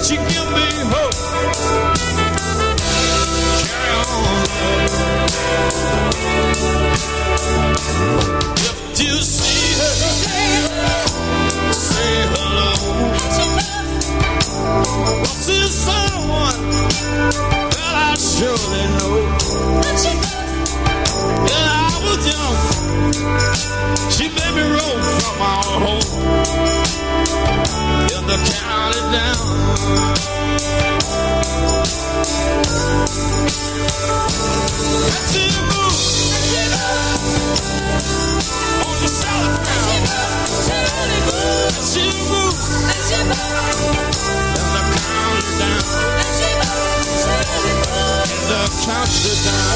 you give me hope. Carry on, love. If you see her, say hello. What's this someone that I surely know? Yeah, I was young. She made me roll from our home. In the county down. Let's see you move on the solid ground. Let's see you move in the county down. In the county down.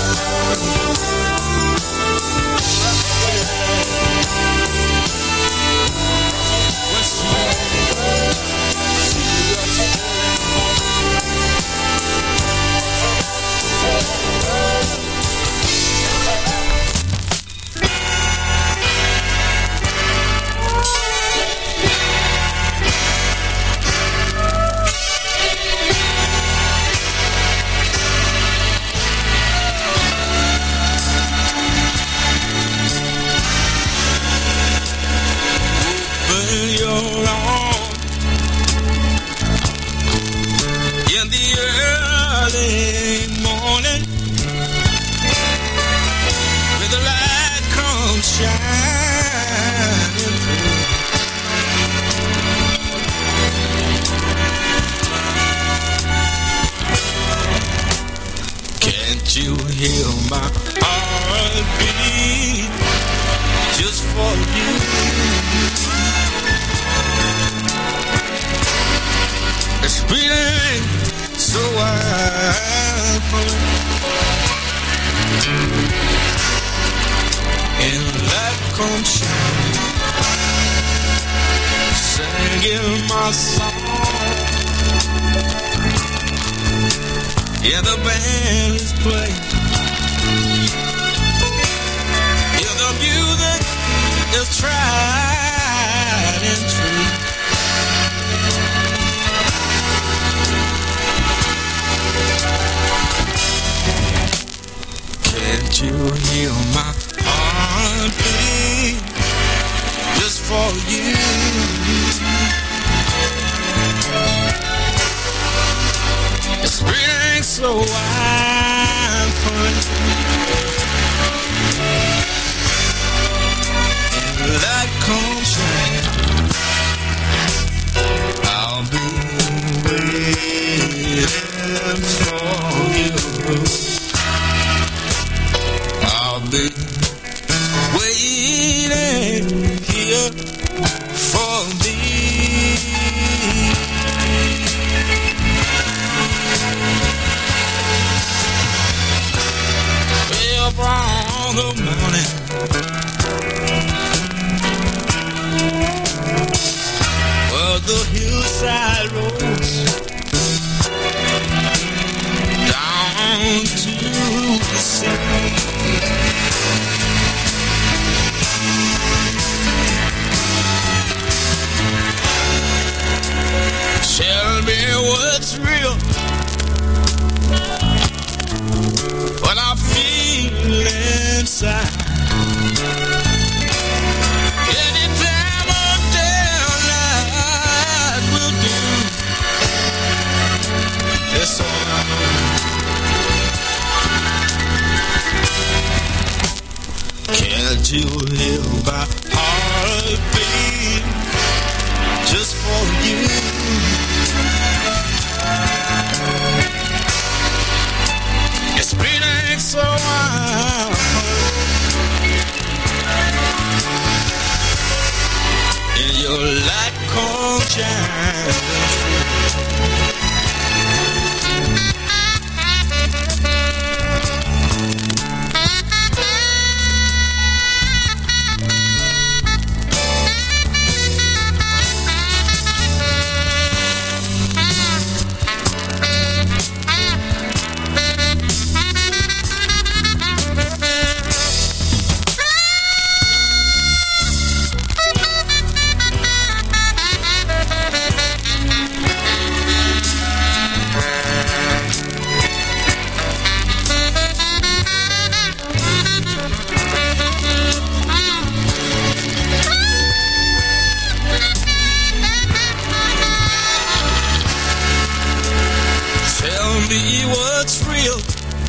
real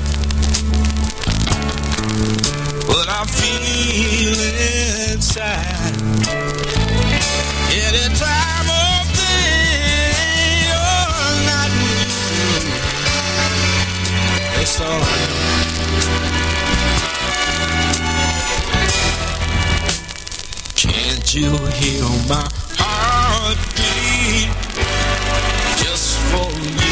what I feel inside. Any time of day or night, it's all right. Can't you hear my heartbeat just for you?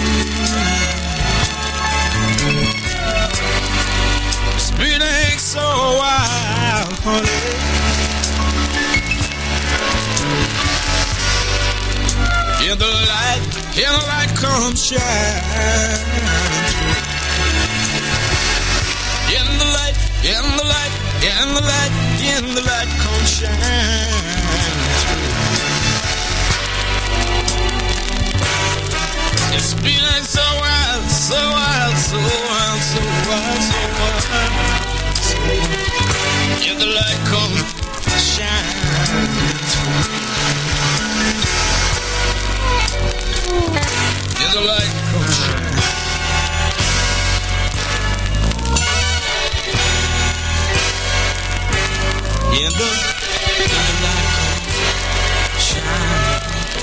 It's beating so wild, honey. In the light comes shine. In the light, in the light, in the light, in the light comes shine. It's feeling so wild, so wild, so wild, so wild, so wild. So in the light comes shine. In the light comes shine. In the light comes shine.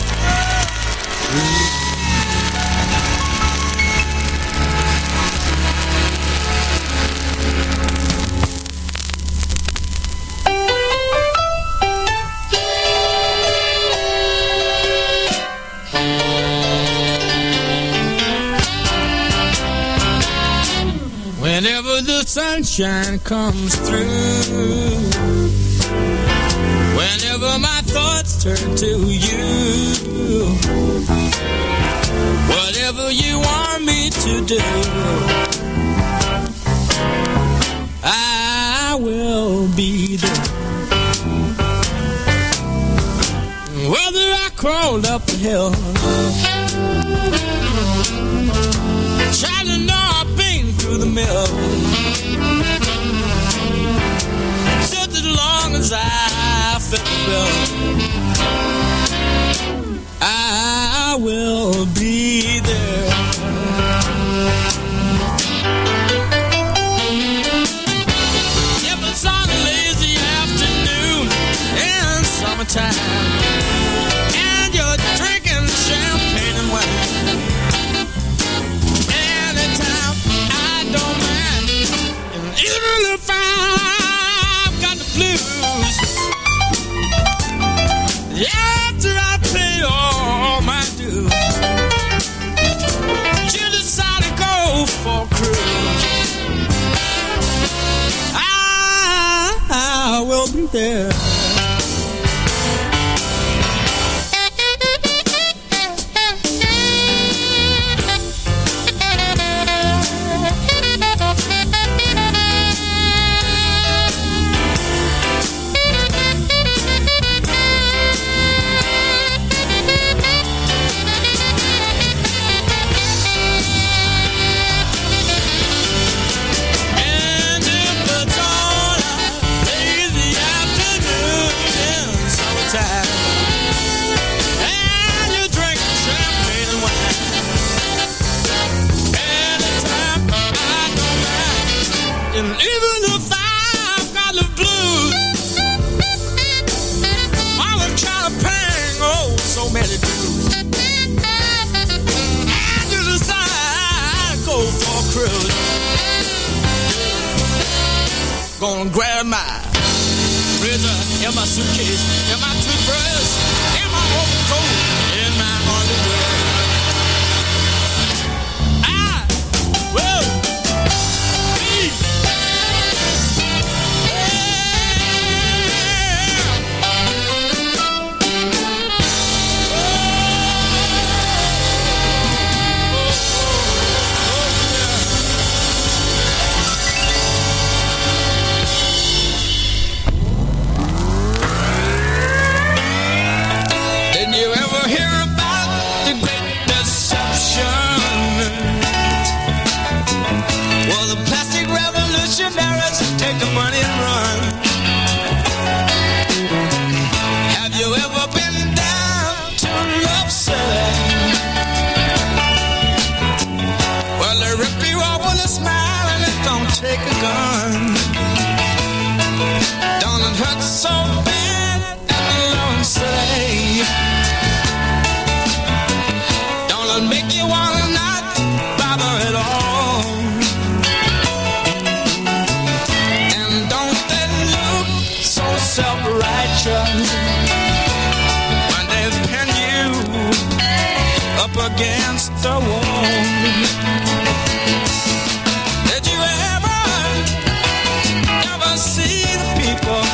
Whenever the sunshine comes through, whenever my thoughts turn to you, whatever you want me to do, I will be there. Whether I crawled up the hill, shining up through the mill, just as long as I fit the bill, I will be there. If it's on a lazy afternoon in summertime, and you're drinking champagne and wine, don't mind, and even if I've got the blues, after I pay all my dues, you decide to go for a cruise, I will be there. Gonna grab my razor in my suitcase, in my toothbrush, in my overcoat, in my underwear. I will be against the wall. Did you ever see the people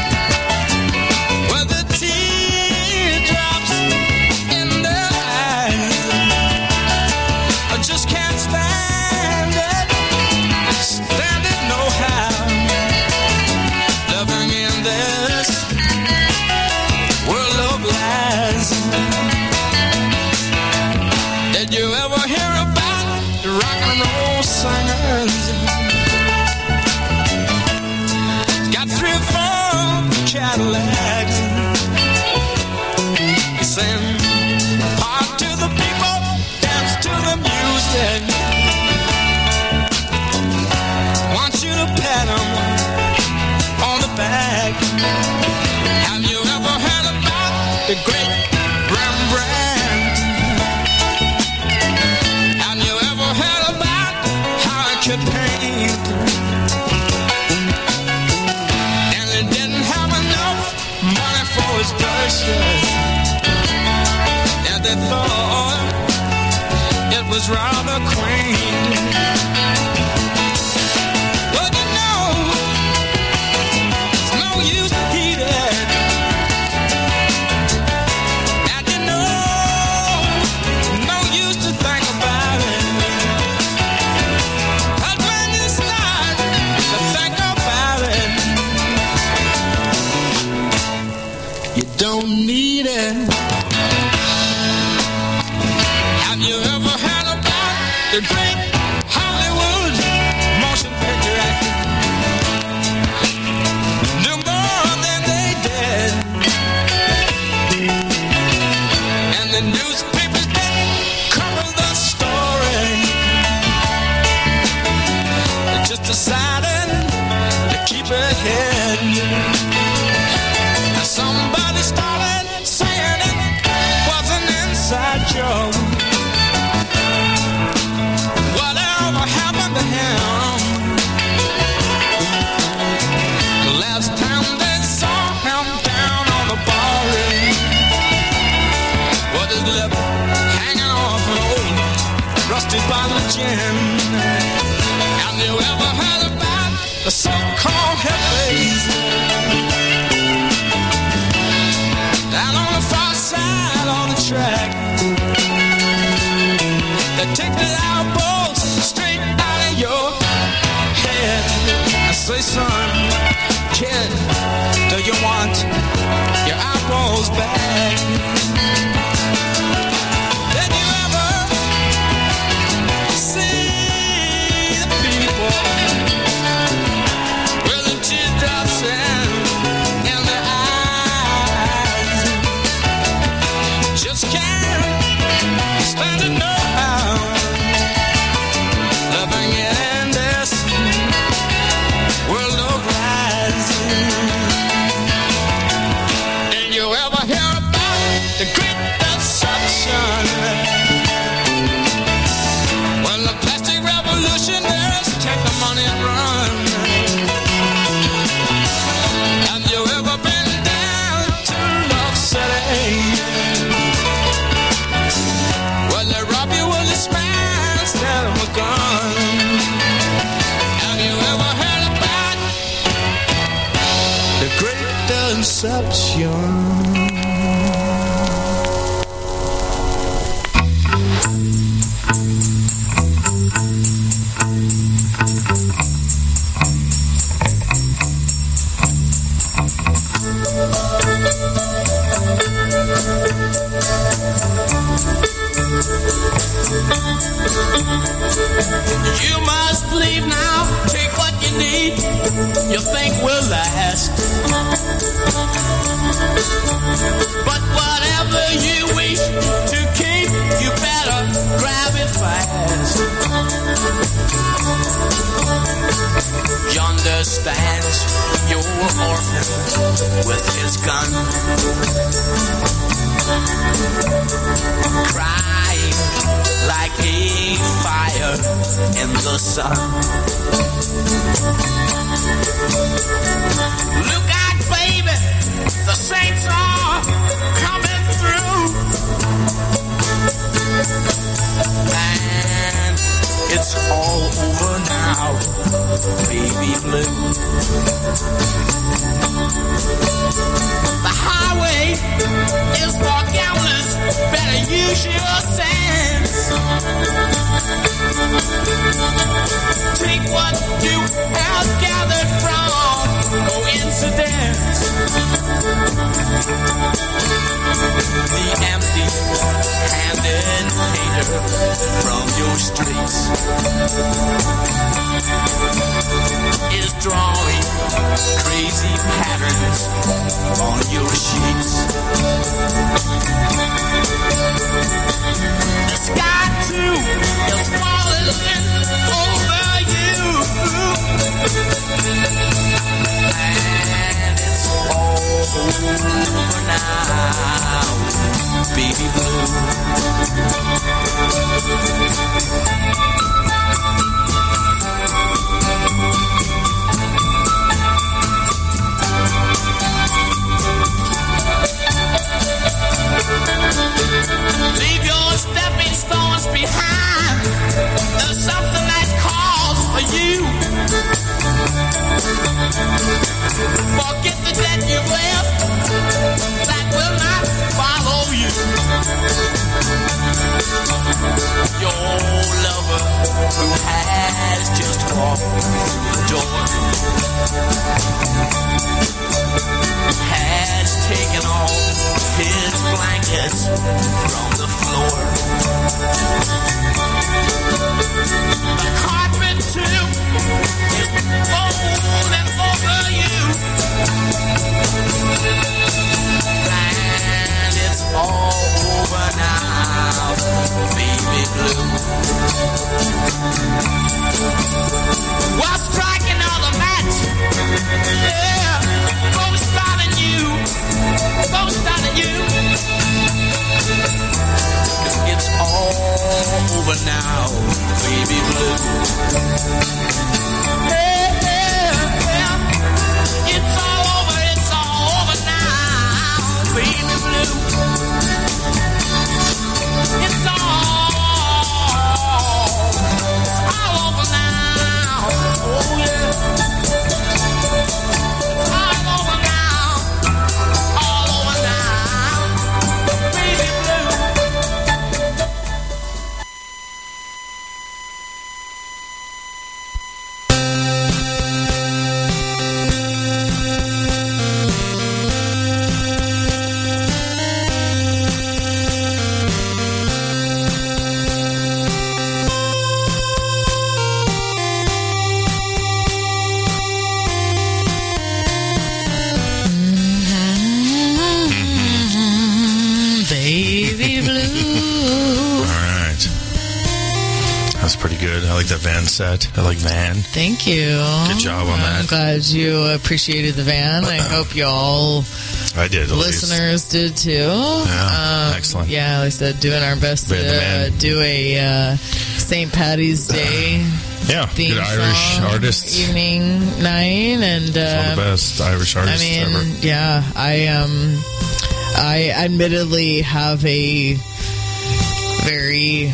with the teardrops in their eyes? I just can't stand it no how, living in this world of lies. Did you ever hear about the rock and roll singers? Got 3 or 4 Cadillacs. They sing part to the people, dance to the music. Want you to pat them on the back. Have you ever heard about the great Rembrandt? Have you ever heard about how he could paint? And he didn't have enough money for his brushes, and they thought it was rather quaint. Don't need it. Have you ever heard about the great Hollywood motion picture actors? Do more than they did, and the newspapers didn't cover the story. They just decided to keep it hidden. Somebody started saying it was an inside joke. Whatever happened to him? The last time they saw him down on the bar, with his lip hanging off an old rusty bottle of gin. Have you ever heard about the so-called hippies? Down on the far side on the track, they take the elbows straight out of your head. I say, son, kid, do you want your eyeballs back? Did you ever see the people with the teardrops in their eyes? Just can't stand it no how, living in this world of lies. Did you ever hear about the great deception? When the plastic revolutionaries take the money and run. Have you ever been down to Love City? Well, they rob you with a smile instead of a gun. Have you ever heard about the great deception? You must leave now, take what you need, you think will last. But whatever you wish to keep, you better grab it fast. Yonder stands your orphan with his gun, crying like a fire in the sun. Look out, baby, the saints are coming through. makes your sense. Take what you have gathered from coincidence. The empty-handed painter from your streets is drawing crazy patterns on your sheets. The sky too is falling over you, and it's all over now, baby blue. Leave your stepping stones behind. There's something that calls for you. Forget the debt you've left that will not follow you. Your lover who has just walked through the door has taken all his blankets from the floor. The carpet too is folding over you, and it's all over now, baby blue. While striking another match, yeah, both starting you, cause it's all over now, baby blue. Yeah, yeah, yeah. It's all over now, baby blue. It's all over now, oh yeah. It's all over now, baby blue. Pretty good. I like that Van set. I like Van. Thank you. Good job on that. I'm glad you appreciated the Van. I hope you all I did. Listeners did too. Yeah, excellent. Yeah, like I said, doing our best to do a St. Patty's Day good Irish artists. Evening night. And one of the best Irish artists ever. Yeah, I admittedly have a very...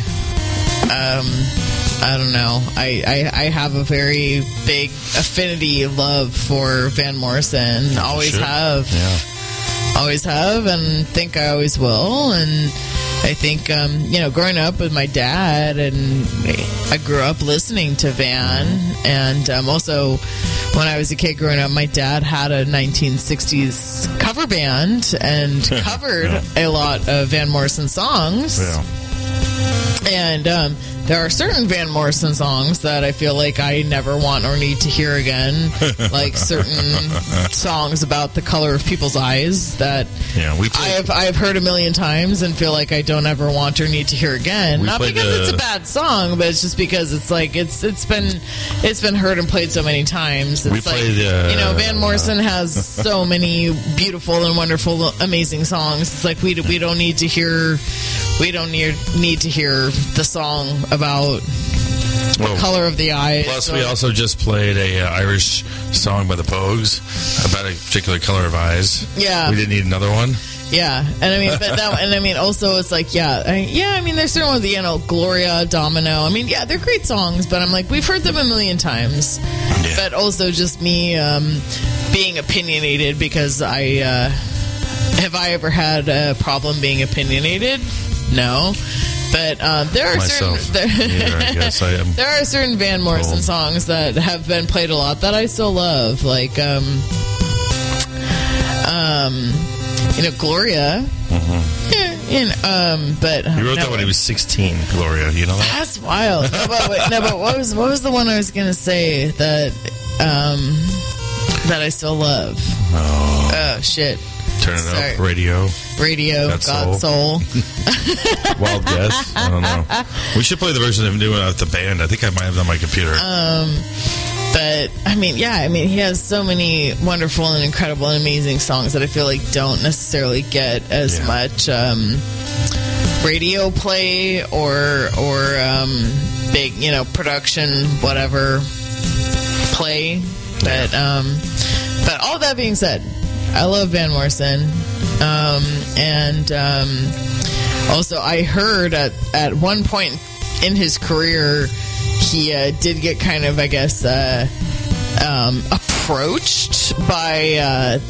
I don't know. I have a very big affinity, love for Van Morrison. Always have. Yeah. Always have, and think I always will. And I think, growing up with my dad, and I grew up listening to Van. And also, when I was a kid growing up, my dad had a 1960s cover band and covered a lot of Van Morrison songs. Yeah. And there are certain Van Morrison songs that I feel like I never want or need to hear again, like certain songs about the color of people's eyes that I've heard a million times and feel like I don't ever want or need to hear again. Not because it's a bad song, but it's just because it's like it's been heard and played so many times. It's Van Morrison has so many beautiful and wonderful, amazing songs. It's like we don't need to hear. We don't need to hear the song about the color of the eyes. Plus, we also just played a Irish song by the Pogues about a particular color of eyes. Yeah, we didn't need another one. Yeah, and I mean, also it's like, there's certain ones, Gloria, Domino. I mean, yeah, they're great songs, but I'm like, we've heard them a million times. Yeah. But also just me being opinionated because have I ever had a problem being opinionated? No. But there are Myself. certain I guess I am. there are certain Van Morrison Old. songs that have been played a lot that I still love, like Gloria. But He wrote that when he was 16, Gloria. You know that? That's wild. But what was the one I was gonna say that I still love? Oh shit! Turn it Sorry. up. Radio. God Soul. Wild guess. I don't know. We should play the version of him doing it with the band. I think I might have that on my computer. But he has so many wonderful and incredible and amazing songs that I feel like don't necessarily get as much radio play or big, production whatever play. But all that being said, I love Van Morrison, and also I heard at one point in his career he did get kind of, I guess, approached by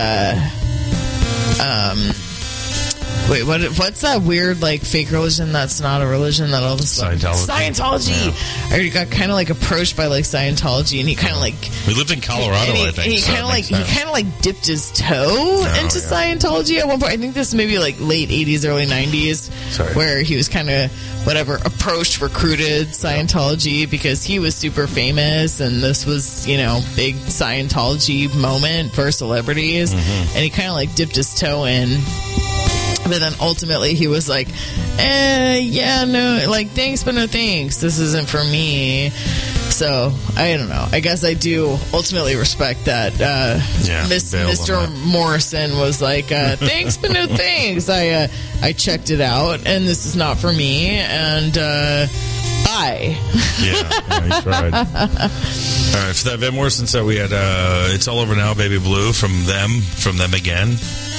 what's that weird, like, fake religion that's not a religion that all of a sudden... Scientology! Yeah. I already got kind of, like, approached by, like, Scientology, and he kind of, like... We lived in Colorado, I think. And he kind of, like, dipped his toe into Scientology at one point. I think this may be, like, late 80s, early 90s, where he was kind of, approached, recruited Scientology because he was super famous, and this was, big Scientology moment for celebrities, and he kind of, like, dipped his toe in. But then ultimately he was like, no, like, thanks, but no thanks. This isn't for me. So, I don't know. I guess I do ultimately respect that. Mr. Morrison was like, thanks, but no thanks. I checked it out, and this is not for me, and bye. Yeah, he tried. All right, for that Van Morrison set, we had It's All Over Now, Baby Blue from them again.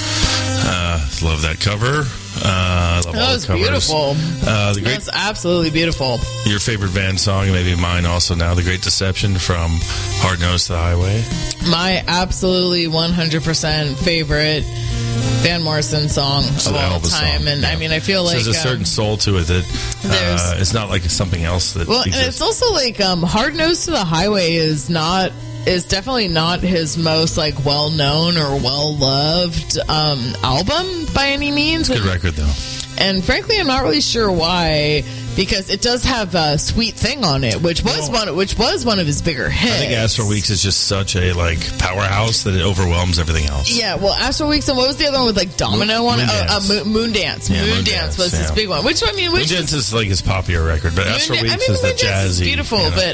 Love that cover. Love all that was the covers. Beautiful. That's absolutely beautiful. Your favorite Van song, and maybe mine also now, The Great Deception from Hard Nose to the Highway. My absolutely 100% favorite Van Morrison song of all time. And I mean, I feel like there's a certain soul to it that it's not like something else that exists. And it's also like Hard Nose to the Highway is definitely not his most, like, well-known or well-loved album by any means. Good record, though. And frankly, I'm not really sure why, because it does have Sweet Thing on it, which was one of his bigger hits. I think Astral Weeks is just such a, like, powerhouse that it overwhelms everything else. Yeah, well, Astral Weeks, and what was the other one with, like, Domino on it? Moondance. Yeah, Moondance was his big one. Moondance is like his popular record, but Astral Weeks is the jazzy. Is beautiful, but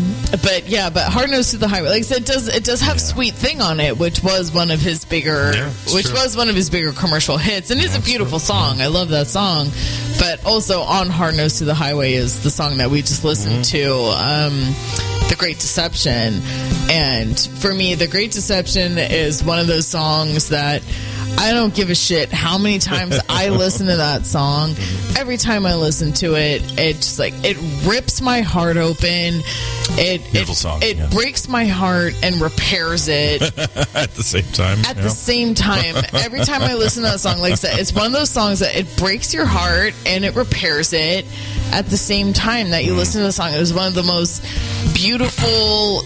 Hard Nose to the Highway, like I said, it does have Sweet Thing on it, which was one of his bigger, commercial hits, and it's a beautiful song. I love that song. But also on Hard Nose to the Highway is the song that we just listened to, The Great Deception. And for me, The Great Deception is one of those songs that I don't give a shit how many times I listen to that song. Every time I listen to it, it just, like, it rips my heart open. Beautiful song. It breaks my heart and repairs it at the same time. At the same time, every time I listen to that song, like I said, it's one of those songs that it breaks your heart and it repairs it at the same time that you listen to the song. It was one of the most beautiful,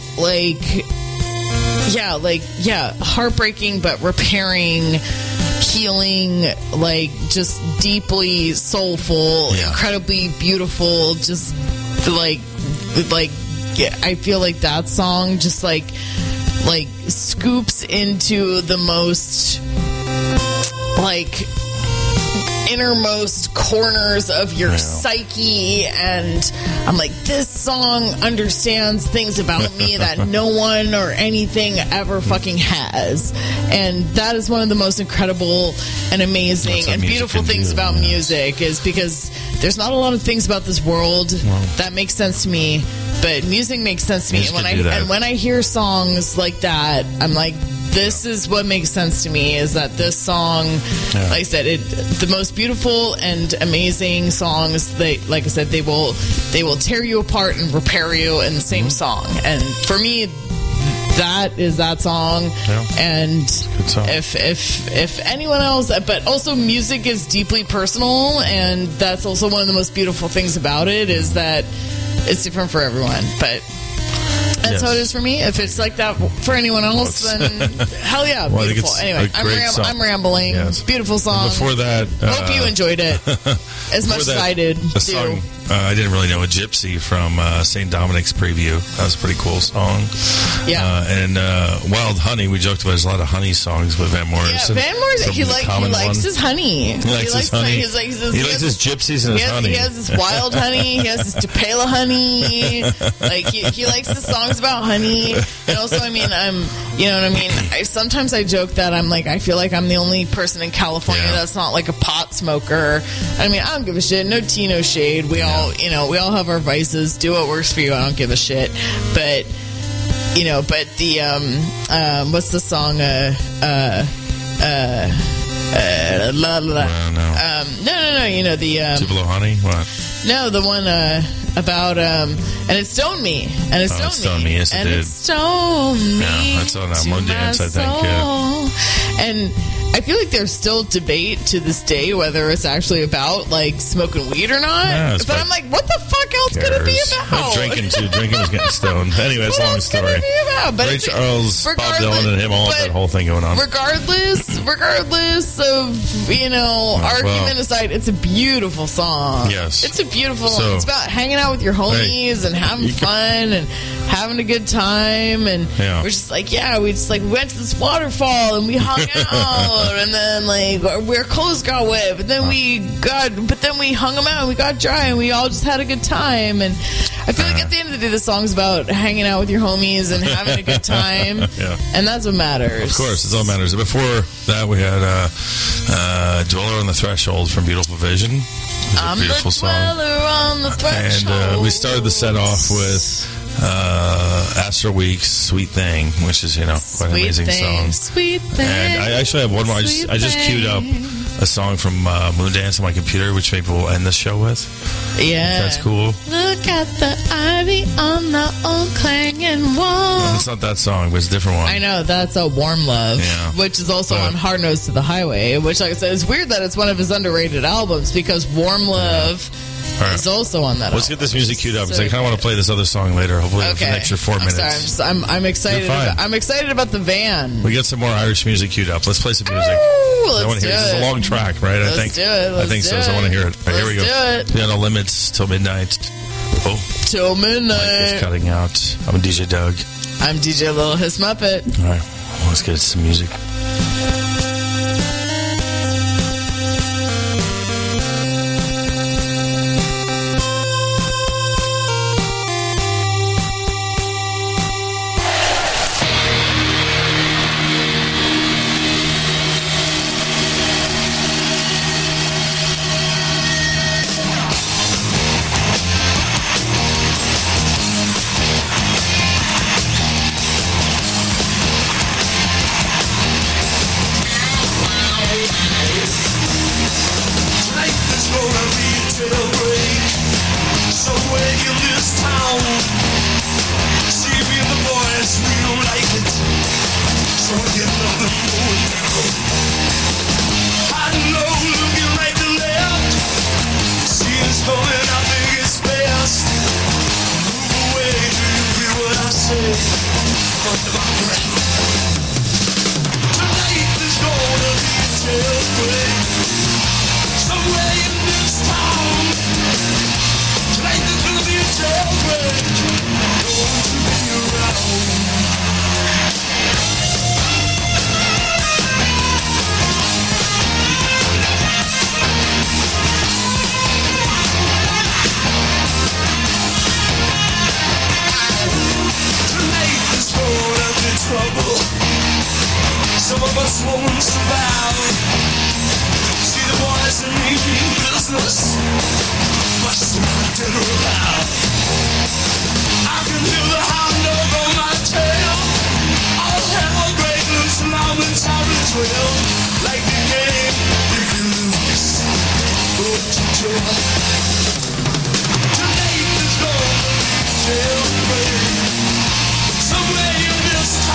heartbreaking but repairing, healing, like, just deeply soulful, incredibly beautiful, just like I feel like that song just like scoops into the most, like, innermost corners of your psyche, and I'm like, this song understands things about me that no one or anything ever fucking has. And that is one of the most incredible and amazing and beautiful things about music, is because there's not a lot of things about this world that make sense to me, but music makes sense to me. And when I hear songs like that, I'm like, this is what makes sense to me, is that this song, like I said, the most beautiful and amazing songs, they will tear you apart and repair you in the same song. And for me, that is that song. Yeah. And Good song. if anyone else, but also music is deeply personal, and that's also one of the most beautiful things about it is that it's different for everyone. But that's how it is for me. If it's like that for anyone else, then hell yeah, Well, I think beautiful. it's Anyway, a great song. I'm rambling. Yes. Beautiful song. Before that, hope you enjoyed it as much as I did. A song I didn't really know, a Gypsy from St. Dominic's Preview. That was a pretty cool song. Yeah. And Wild Honey, we joked about there's a lot of honey songs with Van Morrison. Yeah, Van Morrison, he likes his honey. He likes his honey. He likes his gypsies and his honey. He has his wild honey. He has his Tupela honey. Like he likes the songs about honey. And also, I mean, you know what I mean? Sometimes I joke that I'm like, I feel like I'm the only person in California that's not like a pot smoker. I mean, I don't give a shit. No tea, no shade. We all have our vices. Do what works for you. I don't give a shit. But the what's the song? La la la. No. You know the Tupelo Honey. What? No, the one about and it stoned me, and it stoned me. Yes, it and did. It stoned me. Yeah, that's on Moon Dance, I think. Yeah. And I feel like there's still debate to this day whether it's actually about like smoking weed or not. Yeah, but I'm like, what the fuck else could it be about? Drinking too. Drinking was getting stoned. Anyway, it's a long story. Could it be about? But Ray Charles, Bob Dylan, and him all that whole thing going on. Regardless of argument aside, it's a beautiful song. Yes, it's a beautiful song. It's about hanging out with your homies and having fun and having a good time. And we're just like, we went to this waterfall and we hung out, and then like our clothes got wet, but then we hung them out and we got dry and we all just had a good time. And I feel like at the end of the day, the song's about hanging out with your homies and having a good time. And that's what matters. Of course, it's all that matters. Before that, we had Dweller on the Threshold from Beautiful Vision. I'm beautiful the dweller on the threshold. And we started the set off with Astro Week's Sweet Thing, which is, quite an amazing song. Sweet Thing. And I actually have one more. I just queued up a song from Moondance on my computer, which maybe we'll end the show with. Yeah. If that's cool. Look at the ivy on the old clanging wall. It's not that song, but it's a different one. I know, that's a Warm Love, which is also on Hard Nose to the Highway, which, like I said, it's weird that it's one of his underrated albums because Warm Love is also on that Let's album. get this music queued up because I kind of want to play this other song later, hopefully for an extra 4 minutes. I'm excited. I'm excited about the van. We get some more Irish music queued up. Let's play some music. Let's do it. It's a long track, right? Let's do it. I think so. So I want to hear it. All right, here we go. Let's do it. No limits till midnight. Till midnight. It's cutting out. I'm DJ Doug. I'm DJ Little Hiss Muppet. All right, let's get some music. Somewhere in this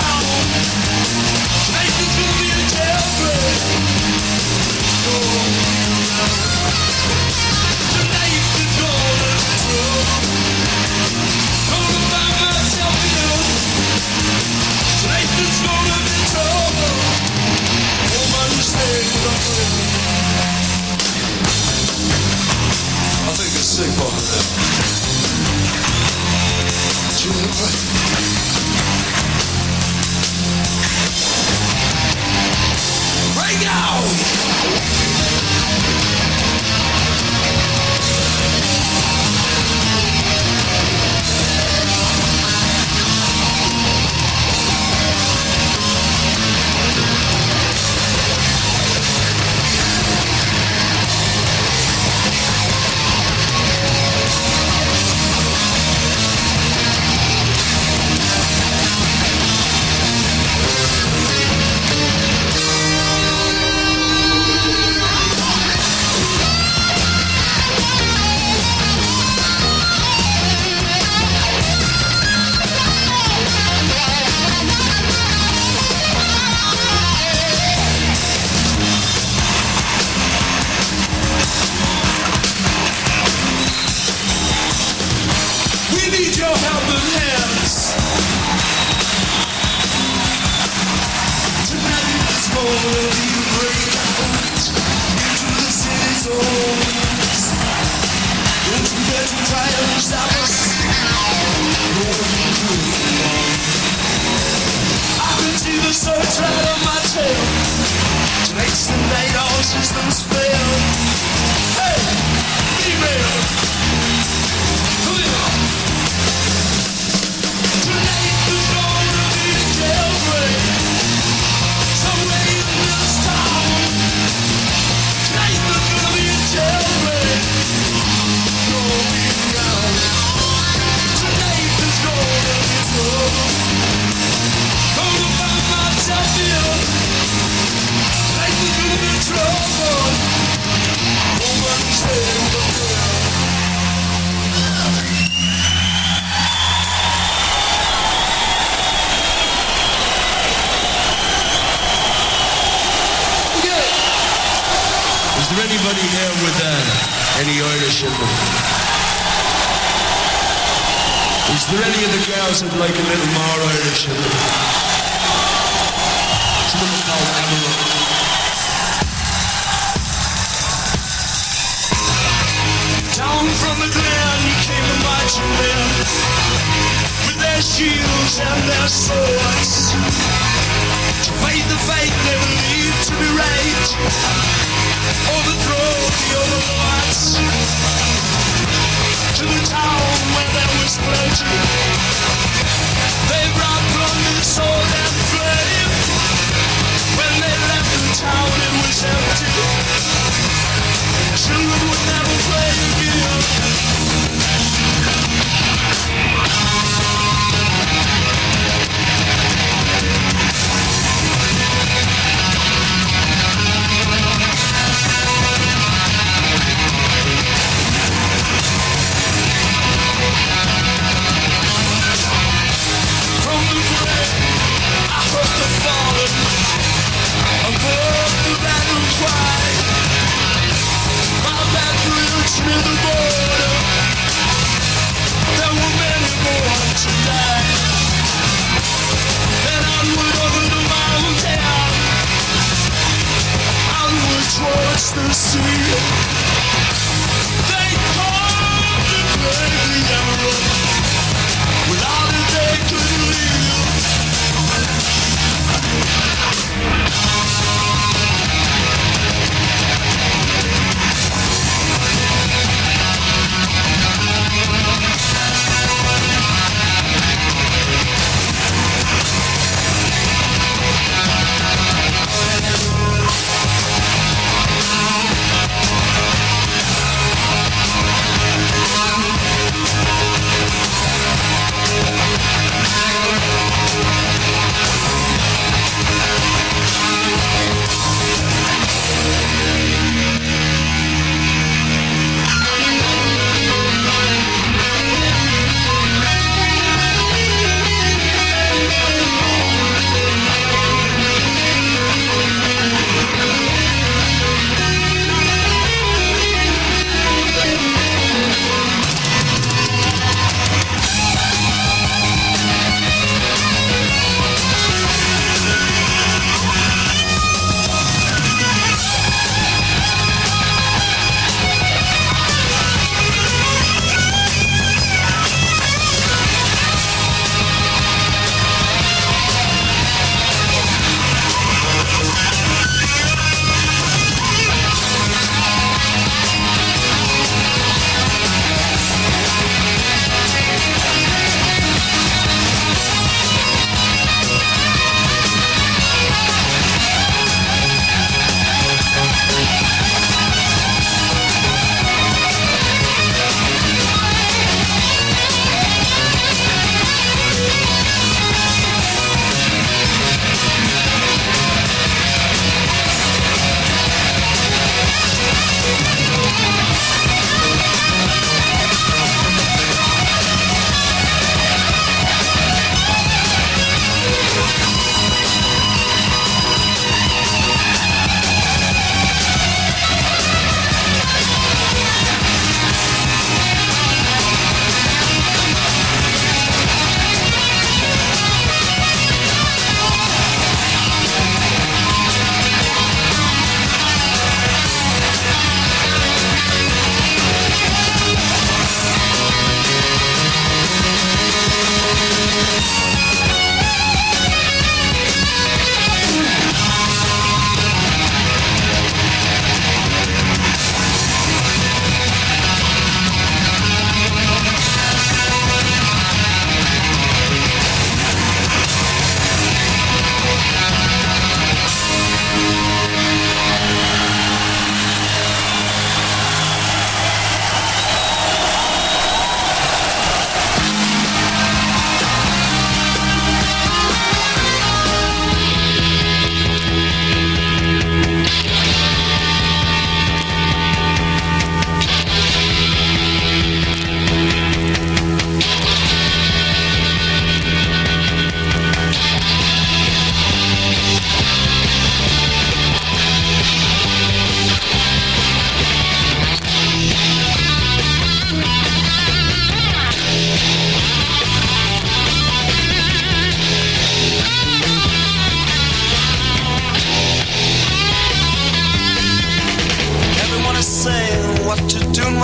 Right now! Any Irish in them? Is there any of the girls that like a little more Irish in them? Someone called Emerald. Down from the glen came the marching men with their shields and their swords to fight the fight they believe to be right, overthrow the overlords. To the town where there was plenty, they brought plunder, sword and flame. When they left the town it was empty. Children would never play again.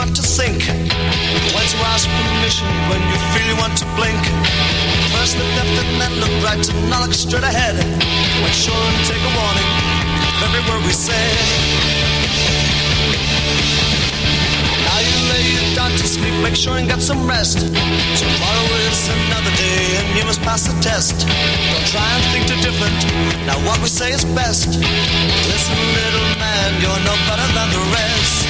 start to think when to ask permission, when you feel you want to blink. First look left and then look right and now look straight ahead. Make sure and take a warning of every word we say. Now you lay you down to sleep, make sure and get some rest. Tomorrow is another day and you must pass the test. Don't try and think too different, now what we say is best. Listen, little man, you're no better than the rest.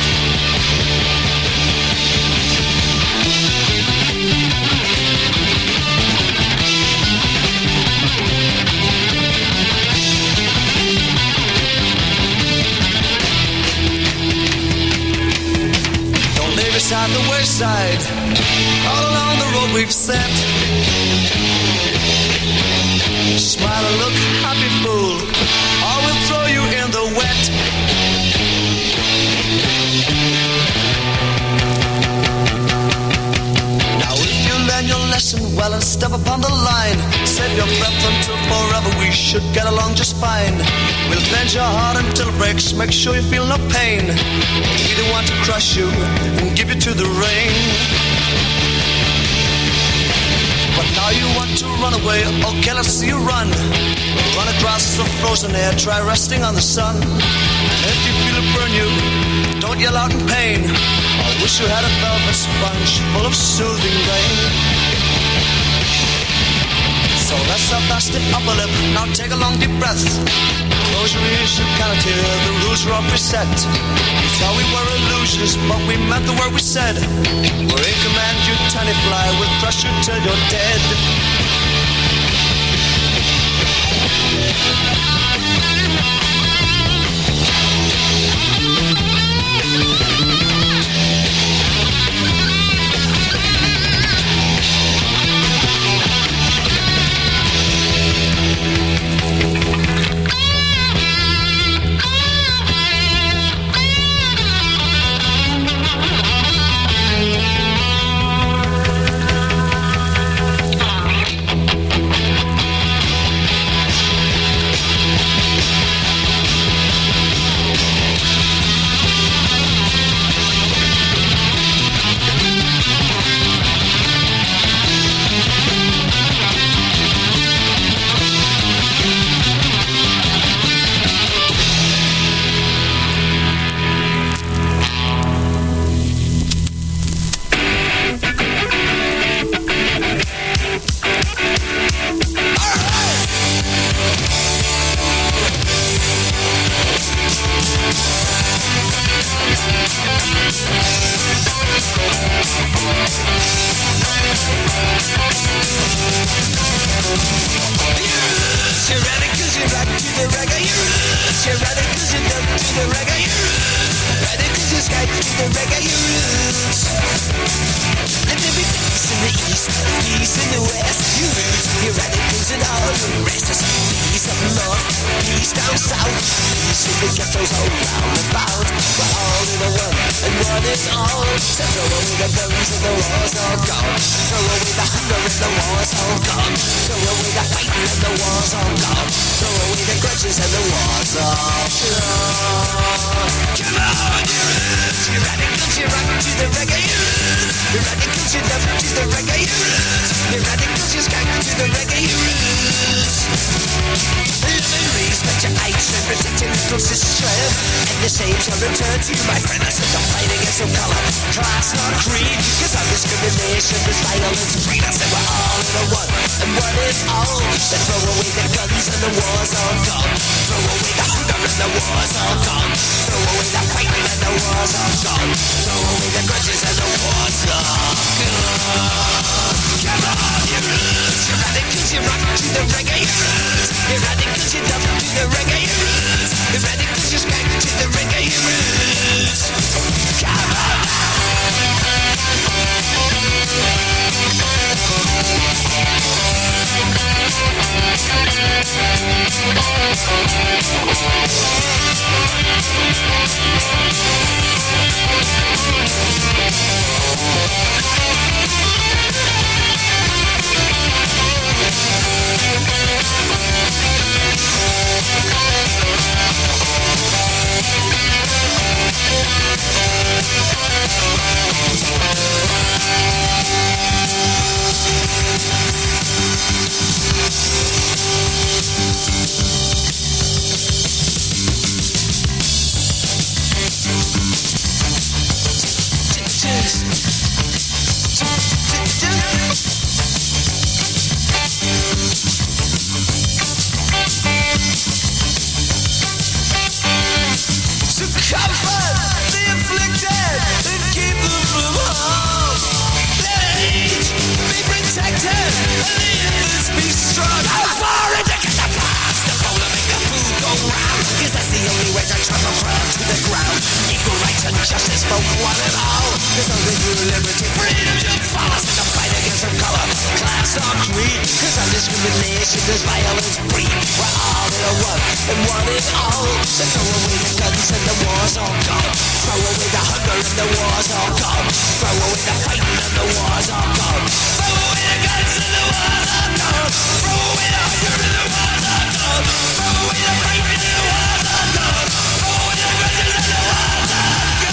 Beside the wayside, all along the road we've set. Smile and look happy, fool, or we'll throw you in the wet. Now if you learn your lesson well and step upon the line, save your breath until forever we should get along just fine. We'll bend your heart until it breaks, make sure you feel no pain. We don't want to crush you and give you to the rain. But now you want to run away, okay, let's see you run. Run across the frozen air, try resting on the sun. And if you feel it burn you, don't yell out in pain. I wish you had a velvet sponge full of soothing rain. So let's have fast the upper lip, now take a long deep breath. Close your ears, you cannot hear, the rules are all preset. We thought we were illusions, but we meant the word we said. We're in command, you tiny fly, we'll crush you till you're dead. To comfort the afflicted and keep them from harm. Let age be protected and the infants be strong. I'm sorry to get the past, the bowl to make the food go round. Cause that's the only way to turn the world to the ground. Equal rights and justice for one and all. Cause only through liberty, freedom should follow us in the fight against the color, class or creed. Cause on discrimination there's violence breed. We're all in a one and one in all. So throw away the guns and the war's all gone. Throw away the hunger and the war's all gone. Throw away the fighting and the war's all gone. Throw away the guns and the war's all gone. Throw away the hunger and the war's all gone. Throw away the fighting and the war's all gone. Throw away the guns and the war's all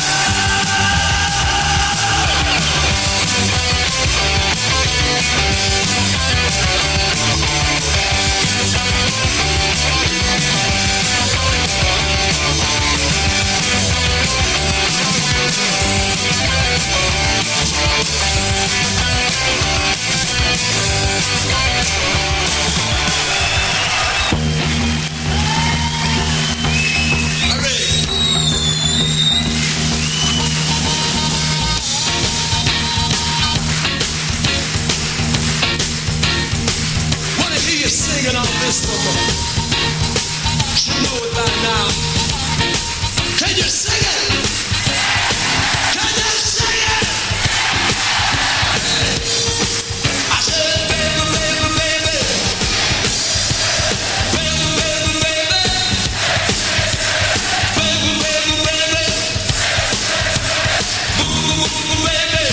singing on this one. You know it by now. Can you sing it? Can you sing it? I said, baby, baby, baby. Baby, baby, baby. Baby, baby, baby. Boo, boo, baby.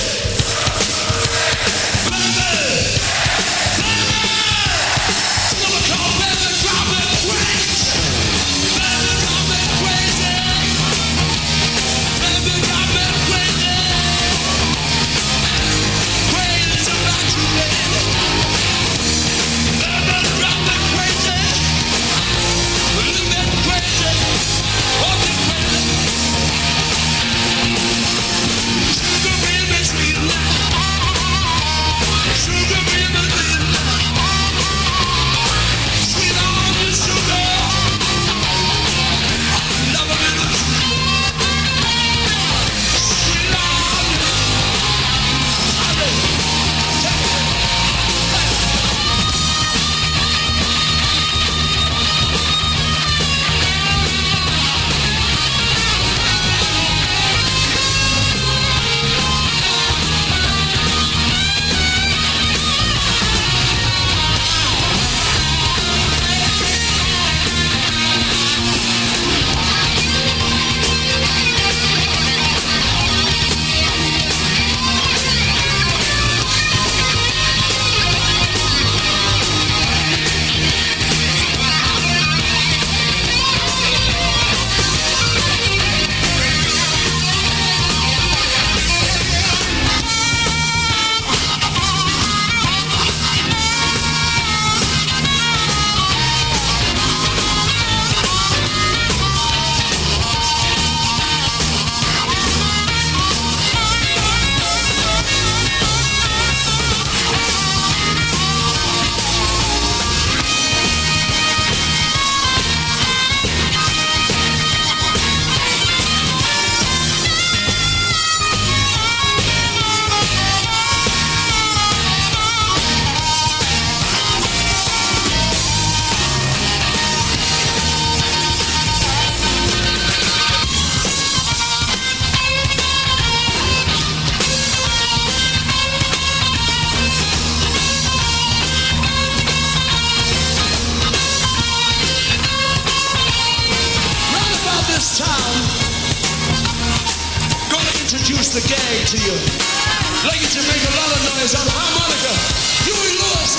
The gang to you. Like it to make a lot of noise on harmonica. Huey Lewis.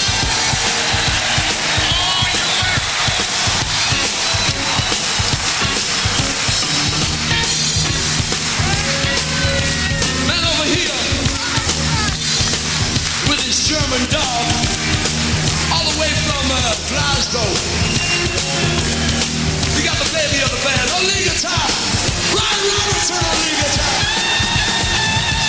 Man over here with his German dog, all the way from Glasgow. You got the baby of the band, on lead guitar. Brian Robertson on lead guitar.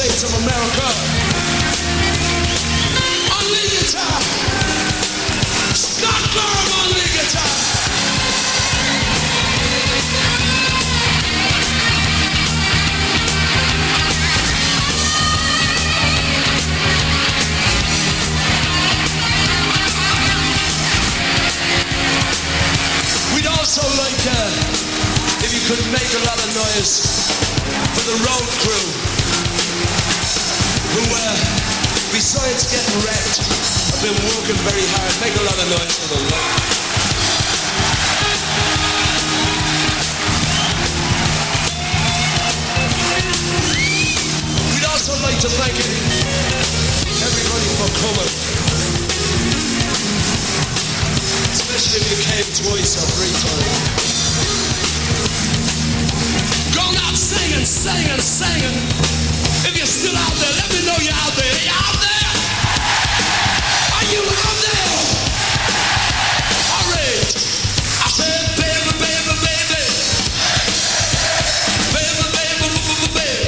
States of America. On lead guitar, Scott Gorham on lead guitar. We'd also like, if you could make a lot of noise for the road crew, who, besides getting wrecked, have been working very hard. Make a lot of noise for them. We'd also like to thank everybody for coming. Especially if you came twice or three times. Going out singing, singing, singing. If you're still out there, let me know you're out there. Are you out there? Are you out there? All right. I said, baby, baby, baby. Baby, baby, baby, baby.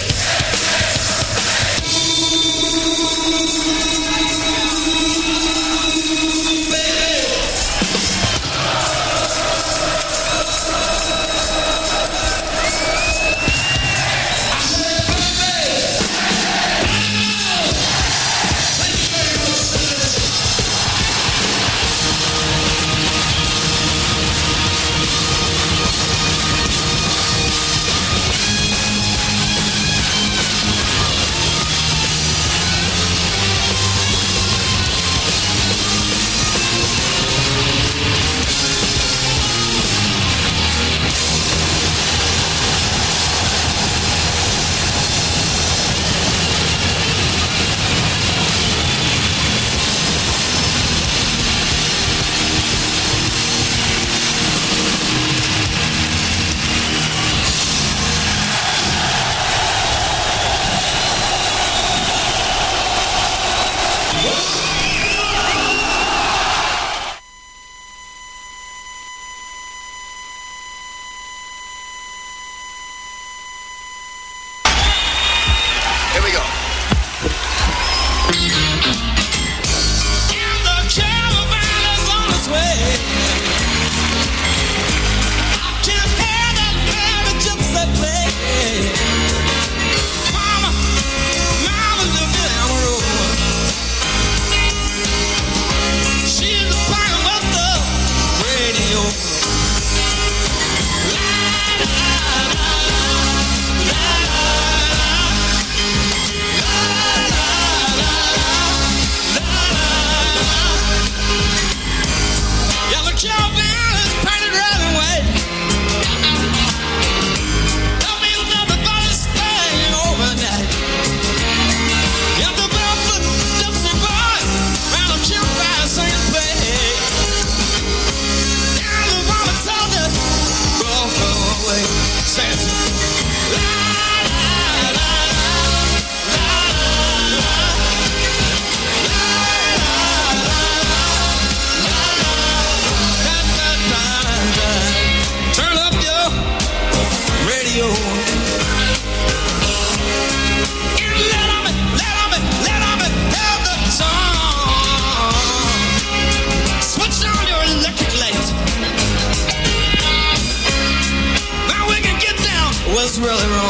What's really wrong?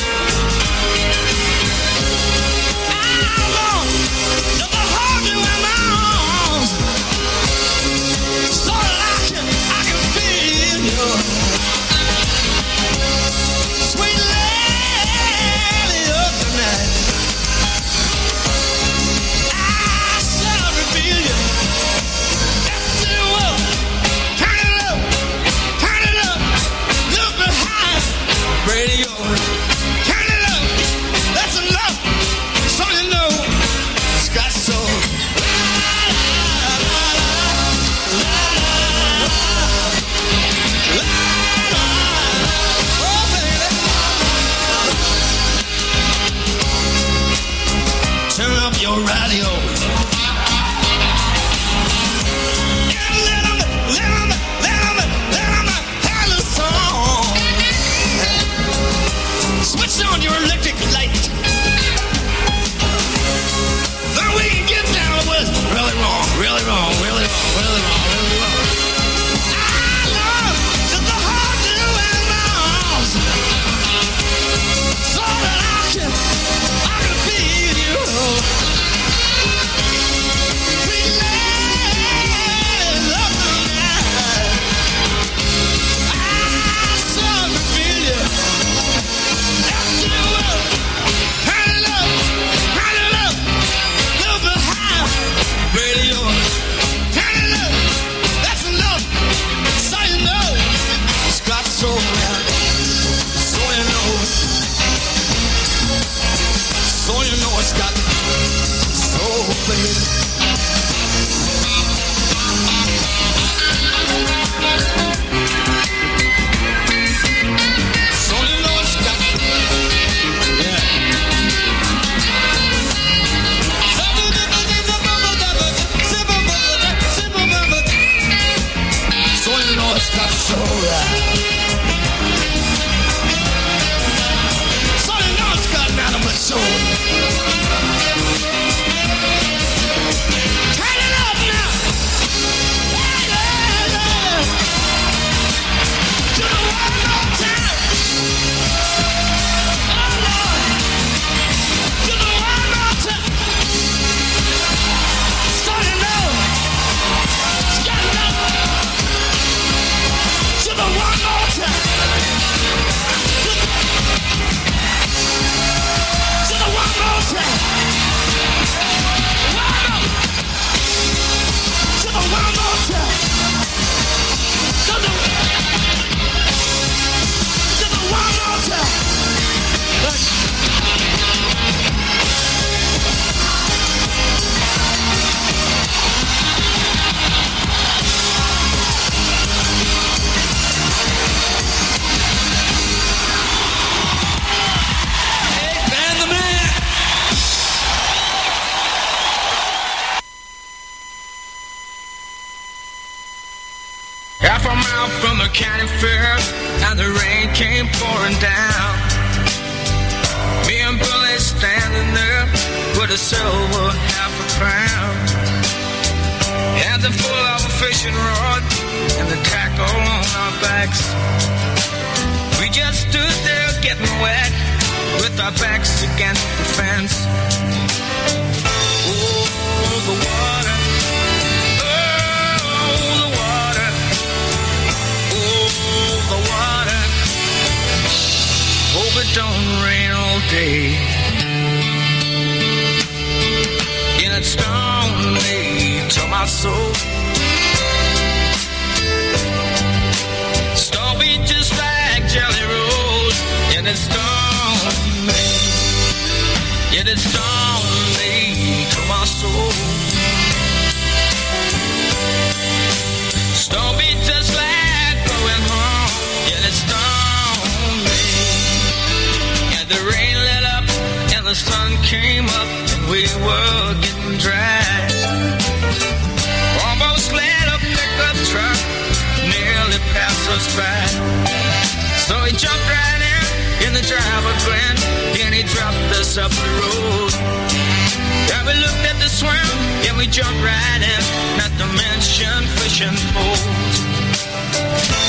Your radio. Let 'em hear the song. Switch on your electric light. the county fair, and the rain came pouring down. Me and Billy standing there with a silver £5. And the full of a fishing rod and the tackle on our backs. We just stood there getting wet with our backs against the fence. Oh, the water. Oh, the water. Oh, the water. Hope it don't rain all day. And it stung me to my soul. Stormy just like Jelly Roll. And it stung me. Yet it stung me to my soul. Stormy just like going home. Yet it stung me. And the rain let up and the sun came up. We were getting dry. Almost let a pickup truck nearly pass us by. So he jumped right in the driver grinned, and he dropped us up the road. Then we looked at the swim, and we jumped right in, not to mention fishing poles.